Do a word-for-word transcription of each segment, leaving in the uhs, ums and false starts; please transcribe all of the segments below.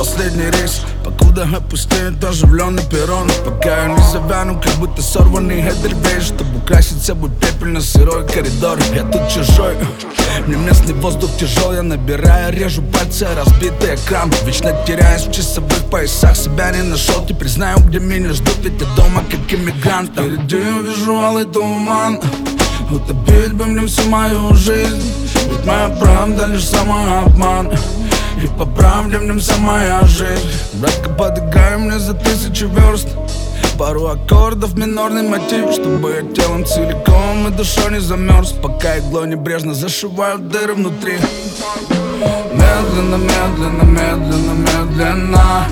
последний рейс, покуда опустеет оживленный перрон. Пока я не завяну, как будто сорванный эдельвейс, чтобы украсить собой пепельно-сырой коридор. Я тут чужой, мне местный воздух тяжел. Я набираю, режу пальцы, разбитый экран. Вечно теряюсь в часовых поясах, себя не нашел. Теперь знаю, где меня ждут, ведь я дома как иммигрант. Впереди я вижу алый туман, утопить бы мне всю мою жизнь. Ведь моя правда лишь самообман, и по правде в нем вся моя жизнь. Братка, подыграй мне за тысячи верст, пару аккордов, минорный мотив, чтобы я телом целиком и душой не замерз. Пока иглой небрежно зашивают дыры внутри. Медленно, медленно, медленно, медленно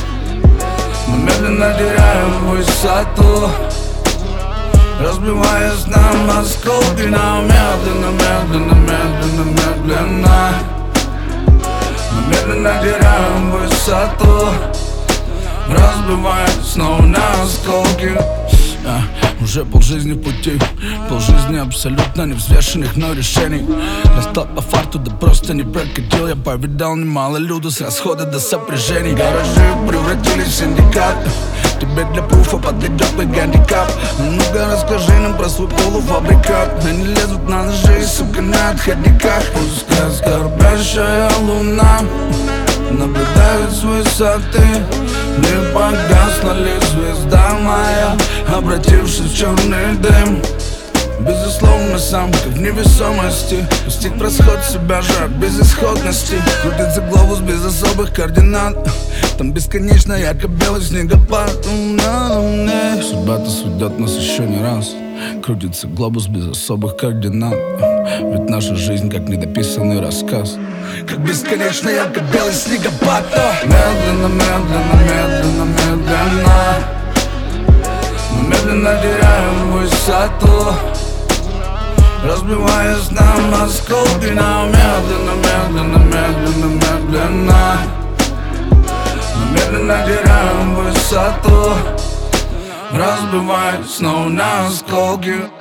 мы медленно теряем высоту, разбиваясь на осколки. Но медленно, медленно, медленно, медленно мы медленно теряем высоту, разбиваясь снова на осколки. а, Уже полжизни в пути, полжизни абсолютно невзвешенных мной решений. Расклад по фарту, да просто не прокатил. Я повидал немало люду с расхода до сопряжений. Гаражи превратились в синдикат, тебе для пруфа подойдет мой гандикап. Ну-ка расскажи нам про свой полуфабрикат. Они лезут на ножи, сука, на отходниках. Пускай скорбящая луна наблюдает с высоты, не погасла ли звезда моя, обратившись в черный дым. Безусловно, сам, как в невесомости, пустить просход себя же от безысходности. Крутится глобус без особых координат, там бесконечно ярко-белый снегопад. Судьба-то сведет нас еще не раз. Крутится глобус без особых координат, ведь наша жизнь как недописанный рассказ, как бесконечно ярко-белый снегопад. Медленно, медленно, медленно, медленно мы медленно теряем высоту, разбиваясь на осколки. Но медленно, медленно, медленно, медленно мы медленно теряем высоту, разбиваясь снова на осколки.